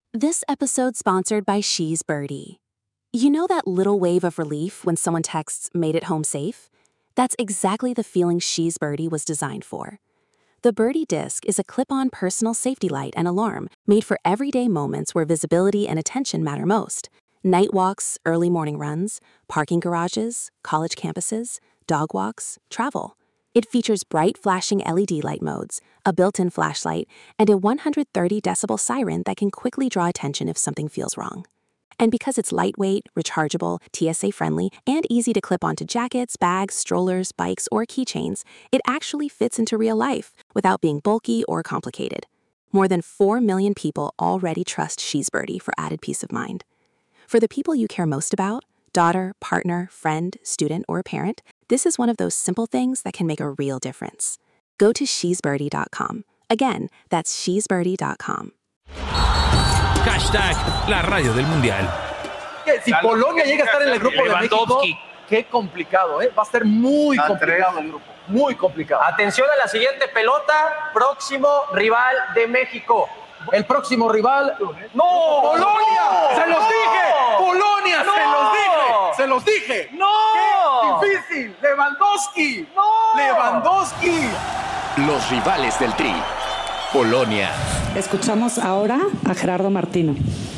This episode sponsored by She's Birdie. You know that little wave of relief when someone texts, "made it home safe"? That's exactly the feeling She's Birdie was designed for. The Birdie Disc is a clip-on personal safety light and alarm made for everyday moments where visibility and attention matter most. Night walks, early morning runs, parking garages, college campuses, dog walks, travel. It features bright flashing LED light modes, a built-in flashlight, and a 130 decibel siren that can quickly draw attention if something feels wrong. And because it's lightweight, rechargeable, TSA-friendly, and easy to clip onto jackets, bags, strollers, bikes, or keychains, it actually fits into real life without being bulky or complicated. More than 4 million people already trust She's Birdie for added peace of mind. For the people you care most about, daughter, partner, friend, student, or parent, this is one of those simple things that can make a real difference. Go to shesbirdie.com. Again, that's shesbirdie.com. Hashtag la radio del Mundial. Si Polonia llega a estar en el grupo de México, qué complicado, ¿eh? Va a ser muy complicado el grupo. Muy complicado. Atención a la siguiente pelota. Próximo rival de México. El próximo rival. ¡No! ¡Polonia! ¡No! ¡Se los dije! ¡Polonia! ¡No! ¡Se los dije! ¡No! ¡Qué difícil! ¡Lewandowski! ¡No! ¡Lewandowski! Los rivales del Tri. Polonia. Escuchamos ahora a Gerardo Martino.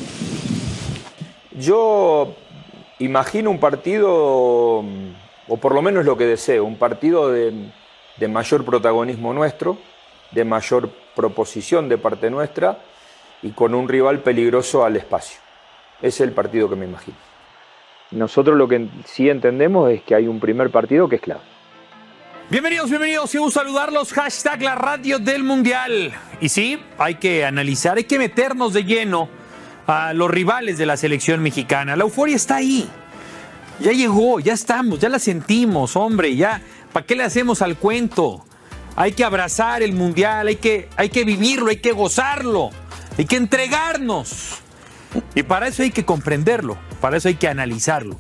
Yo imagino un partido, o por lo menos lo que deseo, un partido de mayor protagonismo nuestro, de mayor proposición de parte nuestra y con un rival peligroso al espacio. Ese es el partido que me imagino. Nosotros lo que sí entendemos es que hay un primer partido que es clave. Bienvenidos, y un saludarlos. Hashtag la radio del Mundial. Y sí, hay que analizar, hay que meternos de lleno a los rivales de la selección mexicana. La euforia está ahí. Ya llegó, ya estamos, ya la sentimos, hombre. Ya, ¿para qué le hacemos al cuento? Hay que abrazar el Mundial, hay que vivirlo, hay que gozarlo, hay que entregarnos. Y para eso hay que comprenderlo, para eso hay que analizarlo.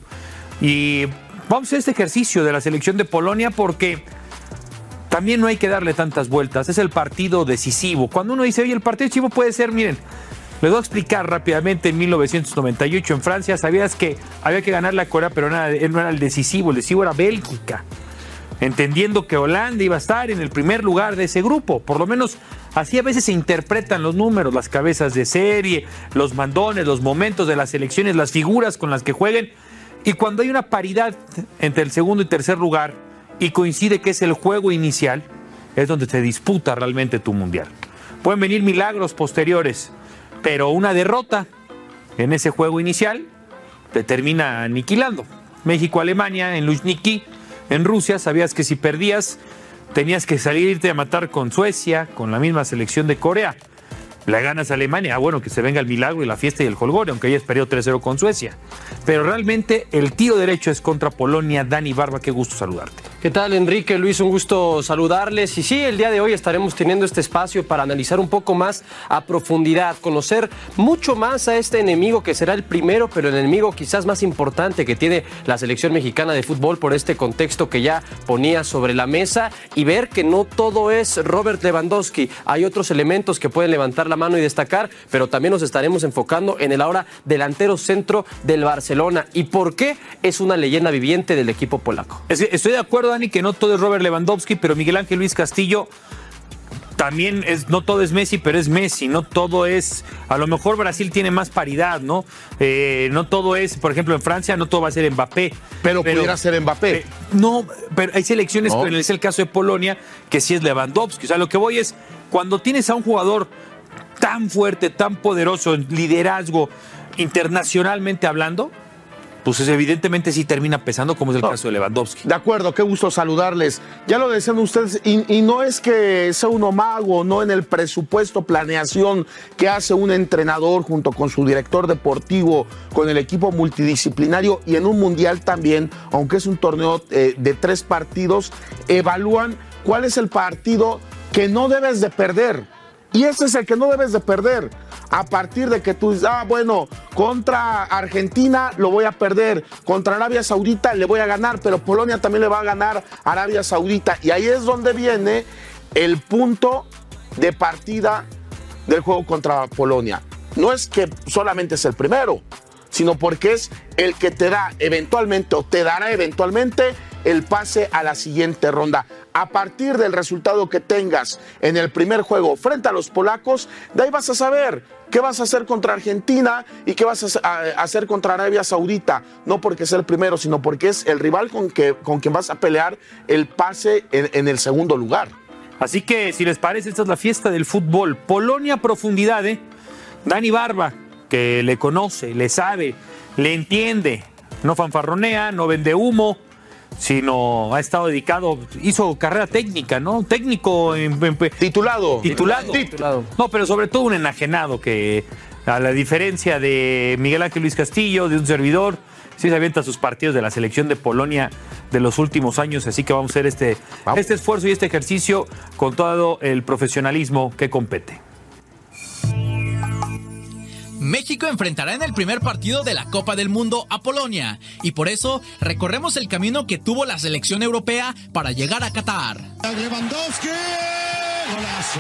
Y vamos a hacer este ejercicio de la selección de Polonia porque también no hay que darle tantas vueltas. Es el partido decisivo. Cuando uno dice, oye, el partido decisivo puede ser, miren, les voy a explicar rápidamente. En 1998 en Francia, sabías que había que ganar la Corea, pero no era el decisivo era Bélgica. Entendiendo que Holanda iba a estar en el primer lugar de ese grupo. Por lo menos así a veces se interpretan los números, las cabezas de serie, los mandones, los momentos de las selecciones, las figuras con las que jueguen. Y cuando hay una paridad entre el segundo y tercer lugar y coincide que es el juego inicial, es donde se disputa realmente tu mundial. Pueden venir milagros posteriores, pero una derrota en ese juego inicial te termina aniquilando. México-Alemania en Luzhniki, en Rusia, sabías que si perdías tenías que salirte a matar con Suecia, con la misma selección de Corea. Le ganas a Alemania, bueno, que se venga el milagro y la fiesta y el jolgorio, aunque hayas perdido 3-0 con Suecia. Pero realmente el tiro derecho es contra Polonia. Dani Barba, qué gusto saludarte. ¿Qué tal, Enrique, Luis? Un gusto saludarles. Y sí, el día de hoy estaremos teniendo este espacio para analizar un poco más a profundidad, conocer mucho más a este enemigo que será el primero, pero el enemigo quizás más importante que tiene la selección mexicana de fútbol por este contexto que ya ponía sobre la mesa, y ver que no todo es Robert Lewandowski. Hay otros elementos que pueden levantar la mano y destacar, pero también nos estaremos enfocando en el ahora delantero centro del Barcelona. ¿Y por qué? Es una leyenda viviente del equipo polaco. Estoy de acuerdo, Dani, que no todo es Robert Lewandowski, pero Miguel Ángel Luis Castillo también no todo es Messi, pero es Messi. No todo es, a lo mejor Brasil tiene más paridad, ¿no? No todo es, por ejemplo, en Francia no todo va a ser Mbappé. Pero pudiera ser Mbappé. No, pero hay selecciones, no. Es el caso de Polonia, que sí es Lewandowski. O sea, lo que voy es, cuando tienes a un jugador tan fuerte, tan poderoso en liderazgo internacionalmente hablando, pues evidentemente sí termina pesando, como es el caso de Lewandowski. De acuerdo, qué gusto saludarles. Ya lo decían ustedes, y no es que sea uno mago, no en el presupuesto, planeación que hace un entrenador junto con su director deportivo, con el equipo multidisciplinario, y en un mundial también, aunque es un torneo de 3 partidos, evalúan cuál es el partido que no debes de perder. Y ese es el que no debes de perder. A partir de que tú dices, bueno, contra Argentina lo voy a perder, contra Arabia Saudita le voy a ganar, pero Polonia también le va a ganar a Arabia Saudita. Y ahí es donde viene el punto de partida del juego contra Polonia. no es que solamente es el primero, sino porque es el que te da eventualmente o te dará eventualmente el pase a la siguiente ronda. A partir del resultado que tengas en el primer juego frente a los polacos, de ahí vas a saber qué vas a hacer contra Argentina y qué vas a hacer contra Arabia Saudita. No porque sea el primero, sino porque es el rival con quien vas a pelear el pase en el segundo lugar. Así que, si les parece, esta es la fiesta del fútbol. Polonia a profundidad, ¿eh? Dani Barba, que le conoce, le sabe, le entiende, no fanfarronea, no vende humo, sino ha estado dedicado, hizo carrera técnica, ¿no? Técnico titulado. No, pero sobre todo un enajenado que, a la diferencia de Miguel Ángel Luis Castillo, de un servidor, sí se avienta sus partidos de la selección de Polonia de los últimos años, así que vamos a hacer este esfuerzo y este ejercicio con todo el profesionalismo que compete. México enfrentará en el primer partido de la Copa del Mundo a Polonia y por eso recorremos el camino que tuvo la selección europea para llegar a Qatar. Lewandowski, golazo.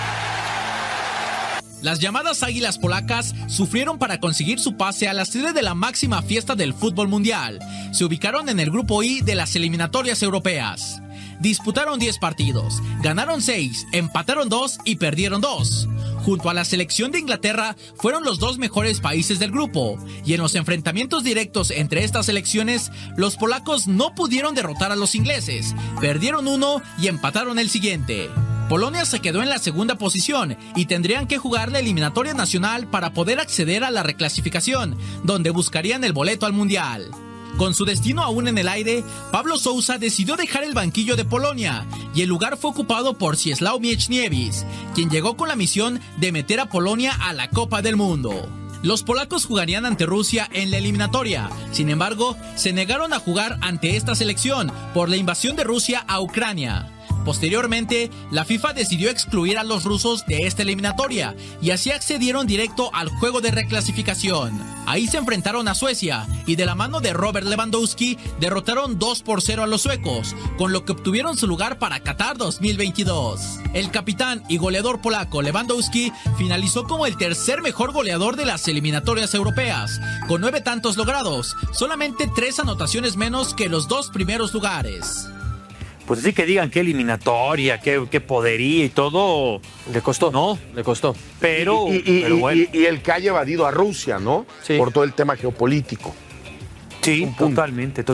Las llamadas águilas polacas sufrieron para conseguir su pase a la sede de la máxima fiesta del fútbol mundial. Se ubicaron en el grupo I de las eliminatorias europeas. Disputaron 10 partidos, ganaron 6, empataron 2 y perdieron 2. Junto a la selección de Inglaterra, fueron los 2 mejores países del grupo. Y en los enfrentamientos directos entre estas selecciones, los polacos no pudieron derrotar a los ingleses. Perdieron 1 y empataron el siguiente. Polonia se quedó en la segunda posición y tendrían que jugar la eliminatoria nacional para poder acceder a la reclasificación, donde buscarían el boleto al Mundial. Con su destino aún en el aire, Pablo Sousa decidió dejar el banquillo de Polonia y el lugar fue ocupado por Czesław Mieczniewicz, quien llegó con la misión de meter a Polonia a la Copa del Mundo. Los polacos jugarían ante Rusia en la eliminatoria, sin embargo, se negaron a jugar ante esta selección por la invasión de Rusia a Ucrania. Posteriormente, la FIFA decidió excluir a los rusos de esta eliminatoria y así accedieron directo al juego de reclasificación. Ahí se enfrentaron a Suecia y de la mano de Robert Lewandowski derrotaron 2-0 a los suecos, con lo que obtuvieron su lugar para Qatar 2022. El capitán y goleador polaco Lewandowski finalizó como el tercer mejor goleador de las eliminatorias europeas, con 9 tantos logrados, solamente 3 anotaciones menos que los 2 primeros lugares. Pues así que digan qué eliminatoria, qué podería y todo. Le costó, ¿no? Le costó. Pero bueno. Y el que ha evadido a Rusia, ¿no? Sí. Por todo el tema geopolítico. Sí, totalmente.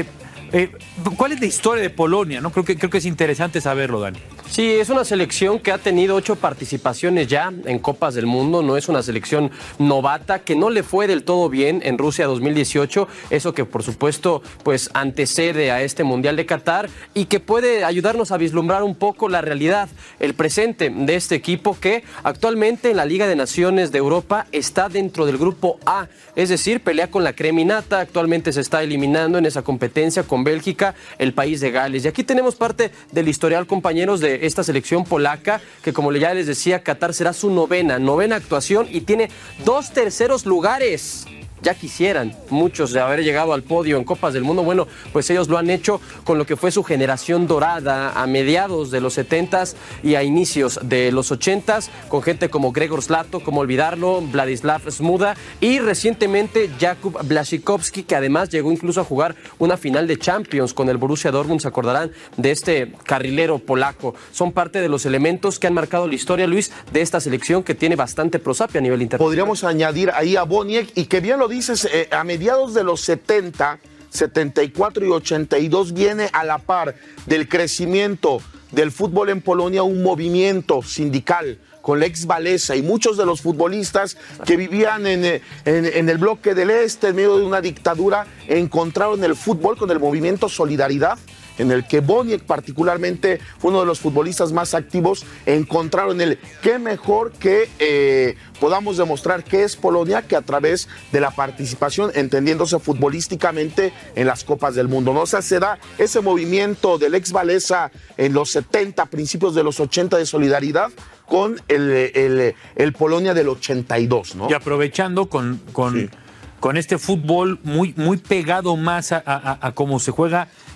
¿Cuál es la historia de Polonia? ¿No? Creo que es interesante saberlo, Dani. Sí, es una selección que ha tenido 8 participaciones ya en Copas del Mundo, no es una selección novata, que no le fue del todo bien en Rusia 2018, eso que por supuesto pues antecede a este Mundial de Qatar y que puede ayudarnos a vislumbrar un poco la realidad, el presente de este equipo que actualmente en la Liga de Naciones de Europa está dentro del grupo A, es decir, pelea con la creminata, actualmente se está eliminando en esa competencia con Bélgica, el país de Gales. Y aquí tenemos parte del historial, compañeros, de esta selección polaca, que como ya les decía, Qatar será su novena actuación y tiene 2 terceros lugares. Ya quisieran muchos de haber llegado al podio en Copas del Mundo. Bueno, pues ellos lo han hecho con lo que fue su generación dorada a mediados de los 70s y a inicios de los 80s, con gente como Gregor Zlato, como olvidarlo, Vladislav Smuda y recientemente Jakub Błaszczykowski, que además llegó incluso a jugar una final de Champions con el Borussia Dortmund. Se acordarán de este carrilero polaco. Son parte de los elementos que han marcado la historia, Luis, de esta selección que tiene bastante prosapia a nivel internacional. Podríamos añadir ahí a Boniek, y que bien lo dices, a mediados de los 70, 74 y 82 viene a la par del crecimiento del fútbol en Polonia un movimiento sindical con Lech Walesa y muchos de los futbolistas que vivían en el bloque del Este, en medio de una dictadura, encontraron el fútbol con el movimiento Solidaridad, en el que Boniek particularmente fue uno de los futbolistas más activos. Encontraron qué mejor que podamos demostrar qué es Polonia que a través de la participación, entendiéndose futbolísticamente, en las Copas del Mundo, ¿no? O sea, se da ese movimiento del Lech Walesa en los 70, principios de los 80 de solidaridad con el Polonia del 82, ¿no? Y aprovechando con este fútbol muy pegado más a cómo se juega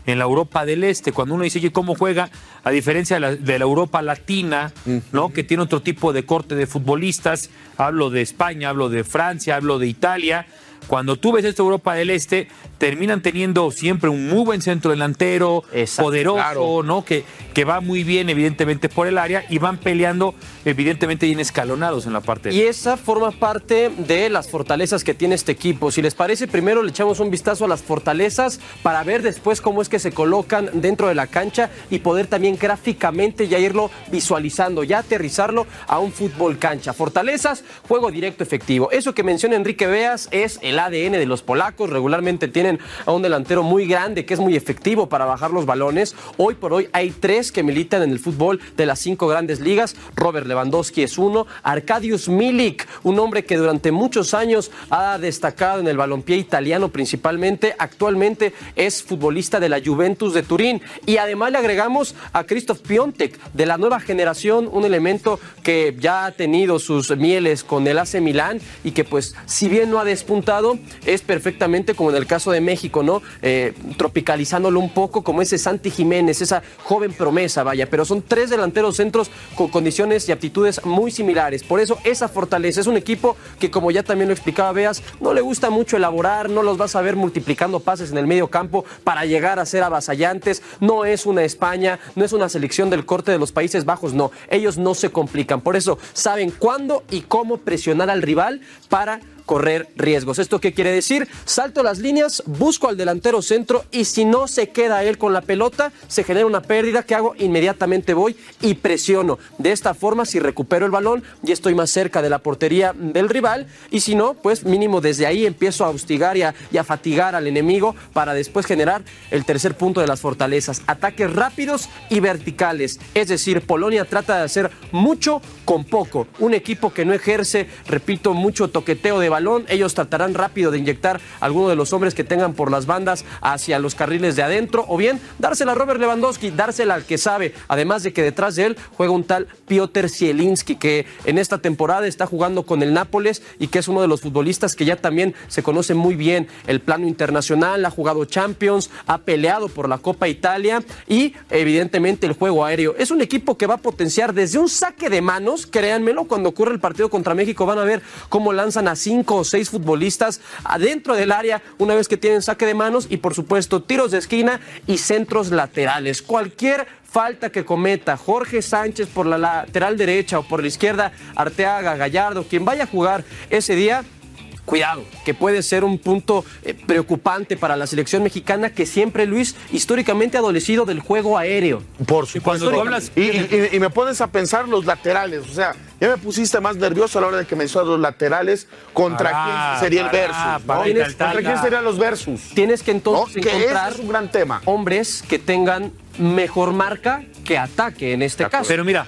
en la Europa del Este. Cuando uno dice, oye, ¿cómo juega? A diferencia de la Europa Latina, ¿no? Que tiene otro tipo de corte de futbolistas. Hablo de España, hablo de Francia, hablo de Italia. Cuando tú ves esta Europa del Este, terminan teniendo siempre un muy buen centro delantero, poderoso, claro, ¿no? Que va muy bien, evidentemente, por el área y van peleando, evidentemente, bien escalonados en la parte. Y esa forma parte de las fortalezas que tiene este equipo. Si les parece, primero le echamos un vistazo a las fortalezas para ver después cómo es que se colocan dentro de la cancha y poder también gráficamente ya irlo visualizando, ya aterrizarlo a un fútbol cancha. Fortalezas, juego directo efectivo. Eso que menciona Enrique Beas es el ADN de los polacos. Regularmente tienen a un delantero muy grande que es muy efectivo para bajar los balones. Hoy por hoy hay 3 que militan en el fútbol de las 5 grandes ligas. Robert Lewandowski es uno. Arkadiusz Milik, un hombre que durante muchos años ha destacado en el balompié italiano principalmente. Actualmente es futbolista de la Juventus de Turín. Y además le agregamos a Krzysztof Piątek de la nueva generación, un elemento que ya ha tenido sus mieles con el AC Milán y que pues si bien no ha despuntado, es perfectamente como en el caso de México, ¿no? Tropicalizándolo un poco como ese Santi Jiménez, esa joven promesa, vaya, pero son 3 delanteros centros con condiciones y aptitudes muy similares. Por eso esa fortaleza es un equipo que, como ya también lo explicaba Beas, no le gusta mucho elaborar, no los vas a ver multiplicando pases en el medio campo para llegar a ser avasallantes. No es una España, no es una selección del corte de los Países Bajos, no, ellos no se complican. Por eso saben cuándo y cómo presionar al rival para correr riesgos. ¿Esto qué quiere decir? Salto las líneas, busco al delantero centro y si no se queda él con la pelota, se genera una pérdida. ¿Qué hago? Inmediatamente voy y presiono. De esta forma, si recupero el balón, ya estoy más cerca de la portería del rival y si no, pues mínimo desde ahí empiezo a hostigar y a fatigar al enemigo para después generar el tercer punto de las fortalezas. Ataques rápidos y verticales. Es decir, Polonia trata de hacer mucho con poco. Un equipo que no ejerce, repito, mucho toqueteo de balón. Ellos tratarán rápido de inyectar a alguno de los hombres que tengan por las bandas hacia los carriles de adentro o bien dársela a Robert Lewandowski, dársela al que sabe. Además de que detrás de él juega un tal Piotr Zielinski que en esta temporada está jugando con el Nápoles y que es uno de los futbolistas que ya también se conoce muy bien el plano internacional, ha jugado Champions, ha peleado por la Copa Italia y evidentemente el juego aéreo. Es un equipo que va a potenciar desde un saque de manos, créanmelo, cuando ocurre el partido contra México van a ver cómo lanzan a 5 o 6 futbolistas adentro del área una vez que tienen saque de manos y por supuesto tiros de esquina y centros laterales. Cualquier falta que cometa Jorge Sánchez por la lateral derecha o por la izquierda, Arteaga, Gallardo, quien vaya a jugar ese día, cuidado, que puede ser un punto preocupante para la selección mexicana que siempre, Luis, históricamente ha adolecido del juego aéreo. Por supuesto. Cuando hablas... y me pones a pensar los laterales, o sea, ya me pusiste más nervioso a la hora de que mencionas los laterales. ¿Contra quién sería el versus? ¿no? ¿Contra quién serían los versus? Tienes que entonces encontrar es un gran tema. Hombres que tengan mejor marca que ataque en este caso. Pero mira,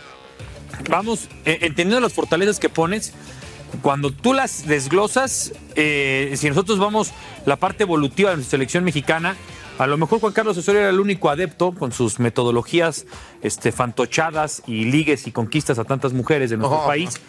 vamos, entendiendo las fortalezas que pones, cuando tú las desglosas, si nosotros vamos la parte evolutiva de nuestra selección mexicana, a lo mejor Juan Carlos Osorio era el único adepto con sus metodologías fantochadas y ligues y conquistas a tantas mujeres de nuestro país.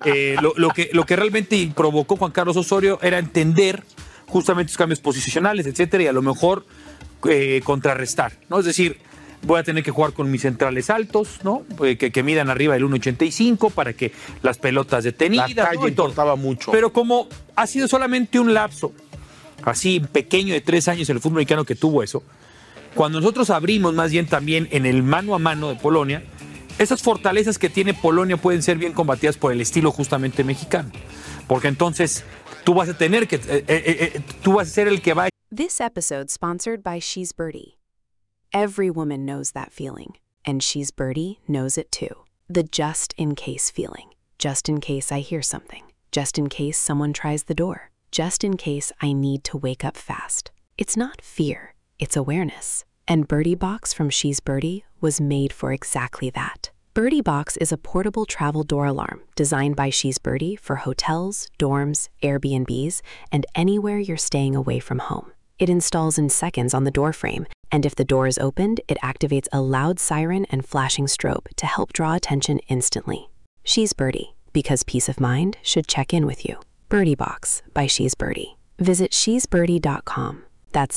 Lo que realmente provocó Juan Carlos Osorio era entender justamente los cambios posicionales, etcétera, y a lo mejor contrarrestar, ¿no? Es decir, voy a tener que jugar con mis centrales altos, ¿no? Que midan arriba del 1.85 para que las pelotas detenidas. La talla importaba mucho. Pero como ha sido solamente un lapso, así pequeño de 3 años en el fútbol mexicano que tuvo eso, cuando nosotros abrimos más bien también en el mano a mano de Polonia, esas fortalezas que tiene Polonia pueden ser bien combatidas por el estilo justamente mexicano. Porque entonces tú vas a tener que, tú vas a ser el que va a... This episode sponsored by She's Birdie. Every woman knows that feeling, and She's Birdie knows it too. The just in case feeling. Just in case I hear something. Just in case someone tries the door. Just in case I need to wake up fast. It's not fear, it's awareness. And Birdie Box from She's Birdie was made for exactly that. Birdie Box is a portable travel door alarm designed by She's Birdie for hotels, dorms, Airbnbs, and anywhere you're staying away from home. It installs in seconds on the door frame, and if the door is opened, it activates a loud siren and flashing strobe to help draw attention instantly. She's Birdie, because peace of mind should check in with you. Birdie Box by She's Birdie. Visit shesbirdie.com. That's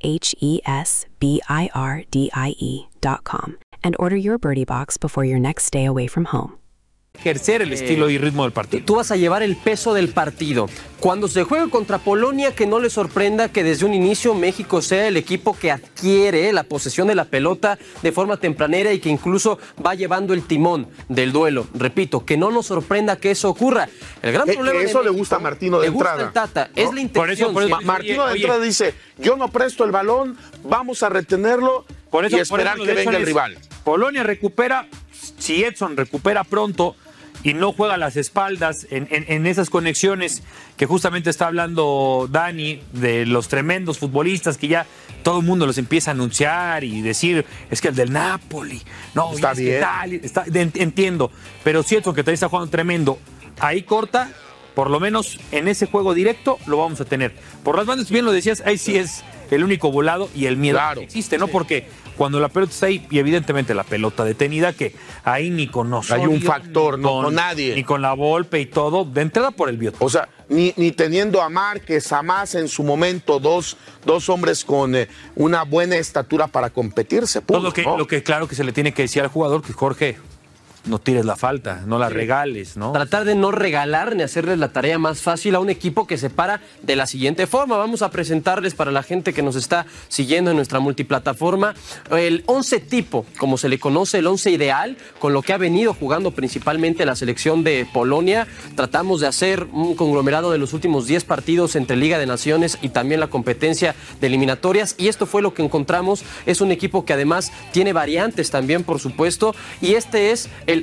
SHESBIRDIE.com. And order your Birdie Box before your next stay away from home. Ejercer el estilo y ritmo del partido. Tú vas a llevar el peso del partido. Cuando se juegue contra Polonia, que no le sorprenda que desde un inicio México sea el equipo que adquiere la posesión de la pelota de forma tempranera y que incluso va llevando el timón del duelo. Repito, que no nos sorprenda que eso ocurra. El gran problema eso de México, le gusta a Martino de entrada. Le gusta el Tata, ¿no? Es la intención. Por eso, Martino de entrada dice, yo no presto el balón, vamos a retenerlo y esperar que venga el rival. Polonia recupera, si Edson recupera pronto y no juega a las espaldas en esas conexiones que justamente está hablando Dani, de los tremendos futbolistas que ya todo el mundo los empieza a anunciar y decir, es que el del Napoli, no, está bien. Entiendo, pero si Edson que también está jugando tremendo, ahí corta, por lo menos en ese juego directo lo vamos a tener. Por las bandas, bien lo decías, ahí sí es el único volado y el miedo que existe, ¿no? Porque cuando la pelota está ahí, y evidentemente la pelota detenida, que ahí ni con nosotros. Hay un factor, no con nadie. Ni con la Volpe y todo, de entrada por el biotipo. O sea, ni teniendo a Márquez, a Massa en su momento, dos hombres con una buena estatura para competirse. Todo lo que claro que se le tiene que decir al jugador, que Jorge, no tires la falta, no la regales, ¿no? Tratar de no regalar ni hacerles la tarea más fácil a un equipo que se para de la siguiente forma. Vamos a presentarles para la gente que nos está siguiendo en nuestra multiplataforma el 11 tipo, como se le conoce, el 11 ideal, con lo que ha venido jugando principalmente la selección de Polonia. Tratamos de hacer un conglomerado de los últimos 10 partidos entre Liga de Naciones y también la competencia de eliminatorias, y esto fue lo que encontramos. Es un equipo que además tiene variantes también, por supuesto, y este es el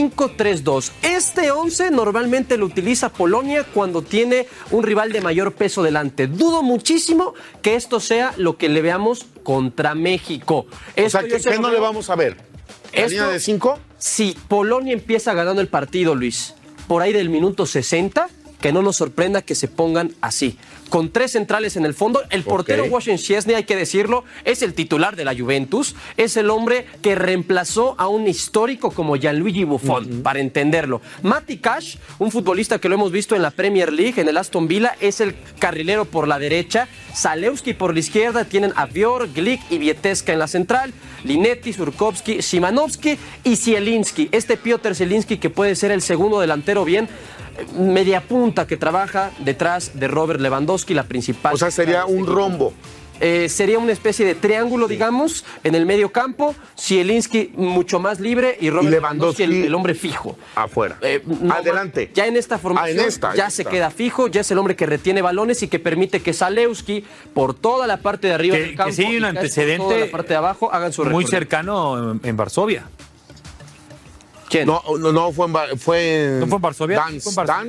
5-3-2. Este 11 normalmente lo utiliza Polonia cuando tiene un rival de mayor peso delante. Dudo muchísimo que esto sea lo que le veamos contra México. O sea, ¿qué no le vamos a ver? ¿La línea de 5? Si Polonia empieza ganando el partido, Luis, por ahí del minuto 60, que no nos sorprenda que se pongan así. Con 3 centrales en el fondo, el portero Wojciech Szczesny, hay que decirlo, es el titular de la Juventus, es el hombre que reemplazó a un histórico como Gianluigi Buffon, para entenderlo. Mati Cash, un futbolista que lo hemos visto en la Premier League, en el Aston Villa, es el carrilero por la derecha, Zalewski por la izquierda, tienen a Vior, Glick y Vieteska en la central, Linetti, Surkowski, Szymanowski y Zielinski. Este Piotr Zielinski, que puede ser el segundo delantero bien, media punta, que trabaja detrás de Robert Lewandowski, la principal. O sea, sería un rombo. Sería una especie de triángulo, digamos, en el medio campo. Zielinski mucho más libre y Robert Lewandowski el hombre fijo. Afuera. Adelante. Ya en esta formación se queda fijo, ya es el hombre que retiene balones y que permite que Zalewski, por toda la parte de arriba del campo, que sí hay un antecedente por toda la parte de abajo, hagan su recorrido. Muy cercano en Varsovia. ¿Quién? No fue en Varsovia. Dansk.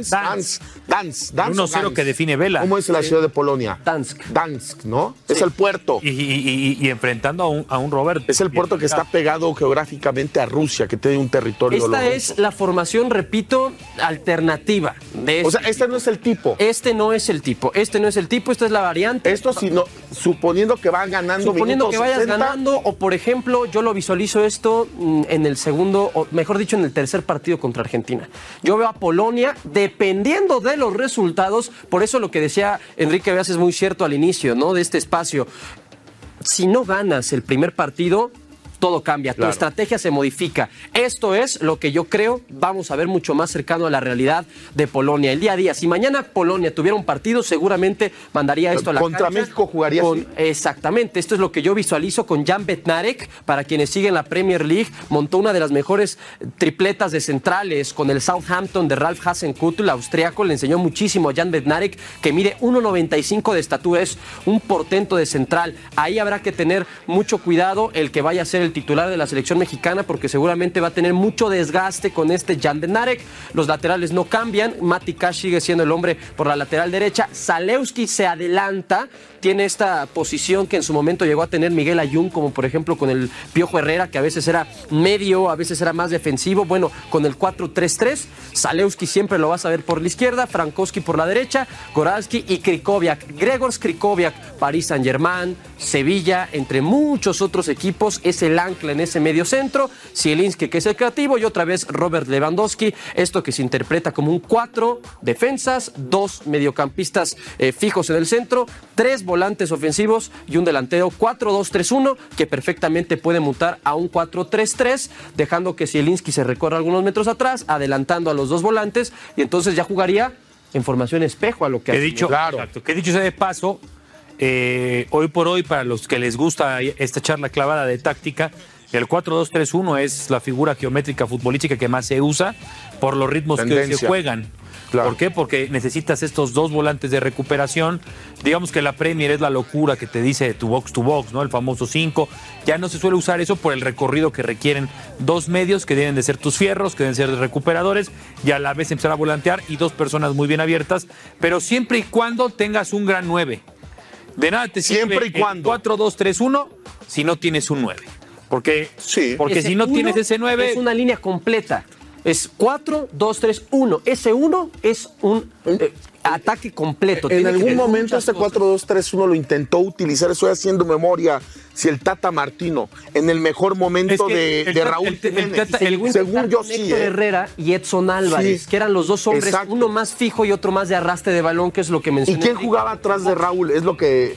1-0 que define Vela. ¿Cómo es la ciudad de Polonia? Dansk, ¿no? Sí. Es el puerto. Y enfrentando a un Robert. Es el puerto que está pegado geográficamente a Rusia, que tiene un territorio. Esta es la formación, repito, alternativa. O sea, este no es el tipo. Este no es el tipo, esta es la variante. Esto suponiendo que van ganando. Suponiendo que vayas 60. Ganando, o por ejemplo, yo lo visualizo esto en el segundo, o mejor dicho, en el tercer partido contra Argentina. Yo veo a Polonia, dependiendo de los resultados, por eso lo que decía Enrique Beas es muy cierto al inicio, ¿no? De este espacio. Si no ganas el primer partido, todo cambia, tu estrategia se modifica. Esto es lo que yo creo vamos a ver mucho más cercano a la realidad de Polonia. El día a día, si mañana Polonia tuviera un partido, seguramente mandaría esto a la cancha. Contra México jugaría así. Exactamente, esto es lo que yo visualizo con Jan Bednarek. Para quienes siguen la Premier League, montó una de las mejores tripletas de centrales con el Southampton de Ralf Hasenhüttl, el austriaco. Le enseñó muchísimo a Jan Bednarek, que mide 1.95 de estatura, es un portento de central. Ahí habrá que tener mucho cuidado el que vaya a ser el titular de la selección mexicana, porque seguramente va a tener mucho desgaste con este Jan Bednarek. Los laterales no cambian, Mati Cash sigue siendo el hombre por la lateral derecha, Zalewski se adelanta, tiene esta posición que en su momento llegó a tener Miguel Ayun, como por ejemplo con el Piojo Herrera, que a veces era medio, a veces era más defensivo. Bueno, con el 4-3-3, Zalewski siempre lo vas a ver por la izquierda, Frankowski por la derecha, Goralski y Krychowiak. Grzegorz Krychowiak, Paris Saint-Germain, Sevilla, entre muchos otros equipos, es el el ancla en ese medio centro, Zielinski, que es el creativo, y otra vez Robert Lewandowski, esto que se interpreta como un 4 defensas, 2 mediocampistas fijos en el centro, 3 volantes ofensivos y un delantero 4-2-3-1, que perfectamente puede mutar a un 4-3-3, dejando que Zielinski se recorra algunos metros atrás, adelantando a los 2 volantes, y entonces ya jugaría en formación espejo a lo que he dicho. Claro. Exacto. Que dicho sea de paso, hoy por hoy, para los que les gusta esta charla clavada de táctica, el 4-2-3-1 es la figura geométrica futbolística que más se usa por los ritmos que se juegan. Claro. ¿Por qué? Porque necesitas estos 2 volantes de recuperación. Digamos que la Premier es la locura que te dice tu box to box, ¿no? El famoso 5. Ya no se suele usar eso por el recorrido que requieren 2 medios que deben de ser tus fierros, que deben ser recuperadores, y a la vez empezar a volantear y 2 personas muy bien abiertas, pero siempre y cuando tengas un gran 9. De nada te sirve siempre y cuando 4-2-3-1 si no tienes un 9. Porque si no tienes ese 9... Es una línea completa. Es 4-2-3-1. Ese 1 es un ataque completo. En algún momento este 4-2-3-1 lo intentó utilizar, estoy haciendo memoria, si el Tata Martino, en el mejor momento de Raúl Jiménez. Según yo sí. Héctor Herrera y Edson Álvarez, que eran los 2 hombres, exacto, uno más fijo y otro más de arrastre de balón, que es lo que mencioné. ¿Y quién jugaba atrás de Raúl? Es lo que...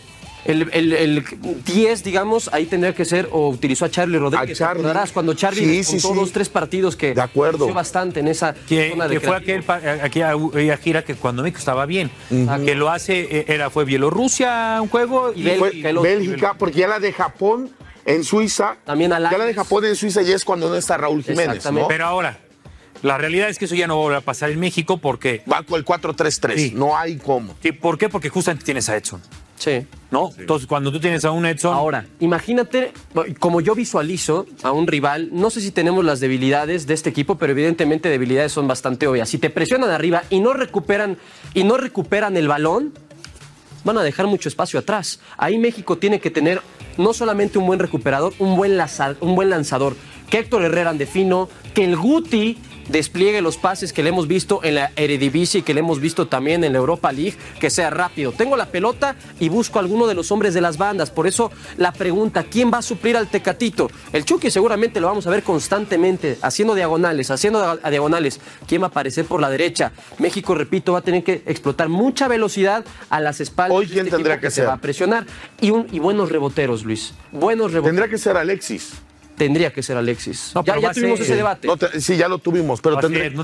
El 10, digamos, ahí tendría que ser, o utilizó a Charlie Rodríguez. A Charlie. Cuando Charlie contó 2, 3 partidos que de acuerdo, creció bastante en esa zona de que fue aquella gira que cuando México estaba bien, que lo hace, fue Bielorrusia un juego y Bélgica, porque ya la de Japón en Suiza, también ya la de Japón en Suiza ya es cuando no está Raúl Jiménez, ¿no? Pero ahora, la realidad es que eso ya no va a volver a pasar en México porque... Va con el 4-3-3, no hay cómo. Sí, ¿por qué? Porque justamente tienes a Edson. Sí. ¿No? Sí. Entonces, cuando tú tienes a un Edson... Ahora, imagínate, como yo visualizo a un rival, no sé si tenemos las debilidades de este equipo, pero evidentemente debilidades son bastante obvias. Si te presionan arriba y no recuperan el balón, van a dejar mucho espacio atrás. Ahí México tiene que tener no solamente un buen recuperador, un buen lanzador. Que Héctor Herrera ande fino, que el Guti despliegue los pases que le hemos visto en la Eredivisie y que le hemos visto también en la Europa League, que sea rápido. Tengo la pelota y busco a alguno de los hombres de las bandas. Por eso la pregunta, ¿quién va a suplir al Tecatito? El Chucky seguramente lo vamos a ver constantemente, haciendo diagonales. ¿Quién va a aparecer por la derecha? México, repito, va a tener que explotar mucha velocidad a las espaldas. Hoy, ¿quién tendría que ser? Se va a presionar. Y buenos reboteros, Luis. Buenos reboteros. Tendría que ser Alexis. Tendría que ser Alexis. No, ya tuvimos ese debate. Sí, ya lo tuvimos, pero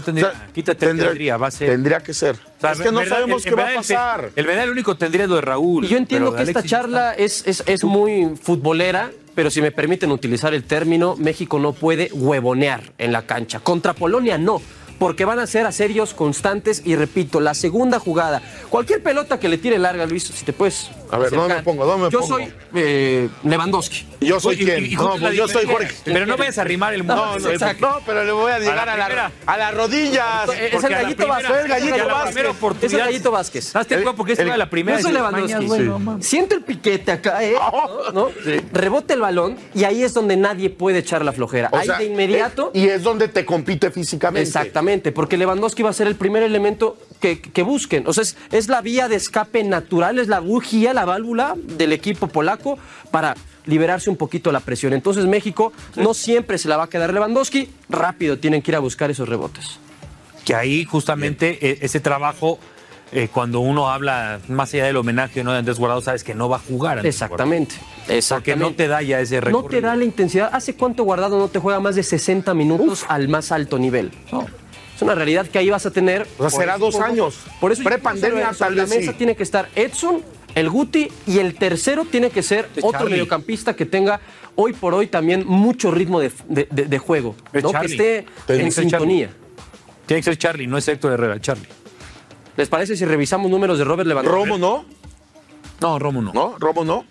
tendría que ser. O sea, es que no sabemos qué va a pasar. El verdad, el único tendría lo de Raúl. Y yo entiendo que esta charla es muy futbolera, pero si me permiten utilizar el término, México no puede huevonear en la cancha. Contra Polonia no, porque van a ser asedios constantes y repito, la segunda jugada, cualquier pelota que le tire larga, Luis, si te puedes... A ver, ¿dónde me pongo? Yo soy Lewandowski. ¿Yo soy quién? Yo soy Jorge. Pero no vayas a arrimar el mundo. No, pero le voy a llegar a las rodillas. Es el Gallito Vázquez. Es el Gallito Vázquez. Porque esta es la primera. Yo soy Lewandowski. Siento el piquete acá, ¿no? Rebota el balón y ahí es donde nadie puede echar la flojera. Ahí de inmediato. Y es donde te compite físicamente. Exactamente, porque Lewandowski va a ser el primer elemento que busquen. O sea, es la vía de escape natural, es la bujía, la válvula del equipo polaco para liberarse un poquito la presión. Entonces México no siempre se la va a quedar Lewandowski, rápido tienen que ir a buscar esos rebotes. Que ahí justamente ese trabajo, cuando uno habla más allá del homenaje, ¿no?, de Andrés Guardado, sabes que no va a jugar. Exactamente. Porque no te da ya ese recorrido. No te da la intensidad. ¿Hace cuánto Guardado no te juega más de 60 minutos al más alto nivel? No. Es una realidad que ahí vas a tener. O sea, será 2 años. Por eso prepandemia, tal vez la mesa tiene que estar Edson, el Guti, y el tercero tiene que ser otro mediocampista que tenga hoy por hoy también mucho ritmo de juego, ¿no? Que esté en sintonía. Tiene que ser Charlie, no es Héctor Herrera, Charlie. ¿Les parece si revisamos números de Robert Lewandowski? ¿Romo no? No, Romo no. ¿No? ¿Romo no?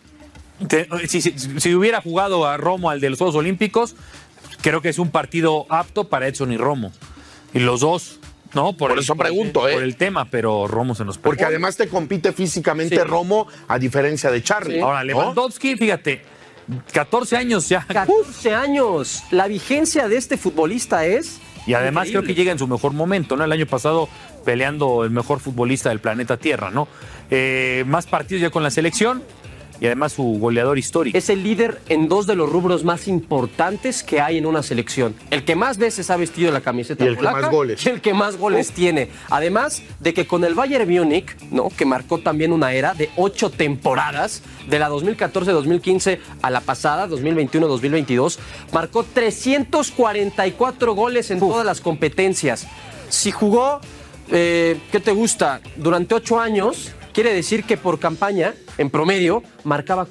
Si hubiera jugado a Romo al de los Juegos Olímpicos, creo que es un partido apto para Edson y Romo. Y los dos, ¿no? Por eso pregunto, Por el tema, pero Romo se nos pone. Porque además te compite físicamente Romo, a diferencia de Charlie. Sí. Ahora, Lewandowski, fíjate, 14 años ya. 14 años. La vigencia de este futbolista es... Y además increíble. Creo que llega en su mejor momento, ¿no? El año pasado peleando el mejor futbolista del planeta Tierra, ¿no? Más partidos ya con la selección. y además su goleador histórico. Es el líder en 2 de los rubros más importantes que hay en una selección. El que más veces ha vestido la camiseta y el polaca, que más goles. y el que más goles tiene. Además de que con el Bayern Múnich, ¿no?, que marcó también una era de 8 temporadas, de la 2014-2015 a la pasada, 2021-2022, marcó 344 goles en todas las competencias. Si jugó, ¿qué te gusta? Durante 8 años, quiere decir que por campaña, en promedio, marcaba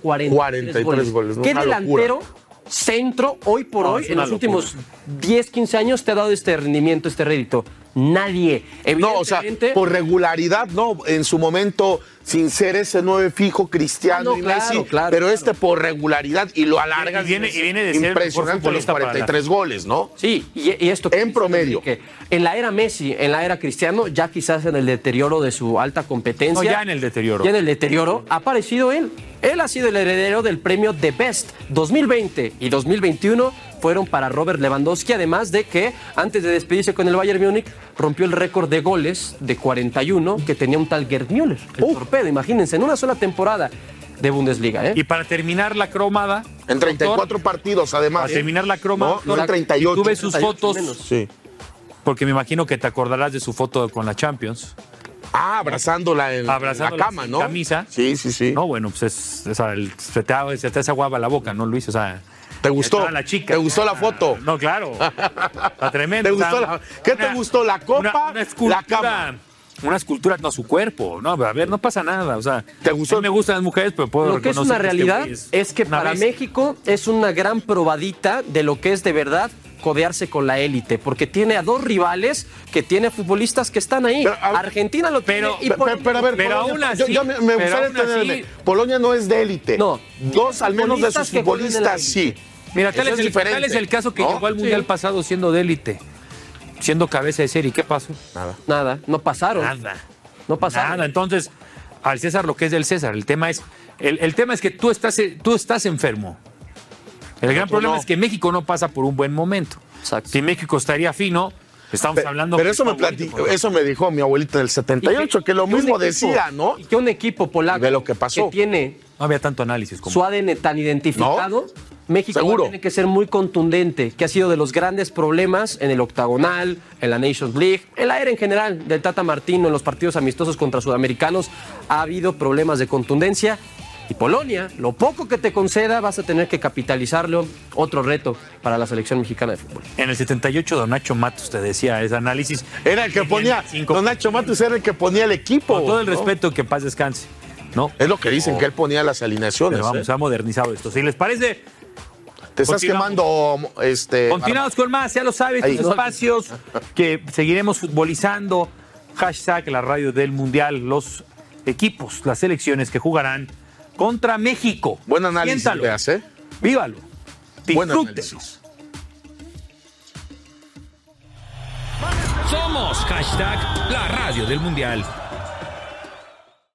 43 goles. ¿Qué delantero centro hoy por hoy, en los últimos 10, 15 años, te ha dado este rendimiento, este rédito? Nadie. No, o sea, por regularidad, no. En su momento, sin ser ese 9 fijo, Cristiano y Messi, pero por regularidad y lo alarga. Y viene de ser impresionante los 43 goles, ¿no? Sí, y esto en promedio. Que en la era Messi, en la era Cristiano, ya quizás en el deterioro de su alta competencia. No, ya en el deterioro. Ya en el deterioro ha aparecido él. Él ha sido el heredero del premio The Best. 2020 y 2021 fueron para Robert Lewandowski, además de que antes de despedirse con el Bayern Múnich rompió el récord de goles de 41 que tenía un tal Gerd Müller. El torpedo, imagínense, en una sola temporada de Bundesliga. Y para terminar la cromada... En 34 partidos, además. Para terminar la cromada... No, en 38. Tuve sus fotos... Sí. Porque me imagino que te acordarás de su foto con la Champions. Abrazándola en la cama, ¿no? Camisa. Sí. No, bueno, pues se te hace agua la boca, ¿no, Luis? O sea... ¿Te gustó? La chica. ¿Te gustó la foto? No, claro. Está tremendo. ¿Qué te gustó? ¿La copa? La cama. Una escultura, no, su cuerpo. No, a ver, no pasa nada. O sea, ¿te gustó? A mí me gustan las mujeres, pero puedo reconocer. Lo que es una realidad es que para México es una gran probadita de lo que es de verdad codearse con la élite, porque tiene a 2 rivales que tiene futbolistas que están ahí. Pero, Argentina lo tiene y pero a ver, pero Polonia, aún así, yo me gustaría entenderme. Polonia no es de élite. No. 2 al menos de sus futbolistas sí. Mira, tal es el caso que llegó al Mundial pasado siendo de élite, siendo cabeza de serie. ¿Qué pasó? Nada, no pasaron. No pasaron. Nada, entonces, al César lo que es del César. El tema es que tú estás enfermo. El gran problema es que México no pasa por un buen momento. Exacto. Si México estaría fino, estamos hablando... Pero eso me dijo mi abuelita del 78, que lo mismo decía, ¿no? Y que un equipo polaco de lo que pasó. Que tiene... No había tanto análisis como... Su ADN tan identificado... ¿No? México tiene que ser muy contundente, que ha sido de los grandes problemas en el octagonal, en la Nations League, en la era en general del Tata Martino, en los partidos amistosos contra sudamericanos. Ha habido problemas de contundencia. Y Polonia, lo poco que te conceda, vas a tener que capitalizarlo. Otro reto para la selección mexicana de fútbol. En el 78, Don Nacho Matos te decía ese análisis. Era el que ponía, Don Nacho Matos era el que ponía el equipo. Con todo el respeto, que en paz descanse. ¿No? Es lo que dicen, que él ponía las alineaciones. Pero vamos, se ha modernizado esto. Si les parece... Te estás quemando. Continuamos con más, ya lo sabes, tus espacios que seguiremos futbolizando. Hashtag la radio del Mundial, los equipos, las selecciones que jugarán contra México. Buen análisis. Siéntalo. Vívalo. Disfrute. Somos hashtag la radio del Mundial.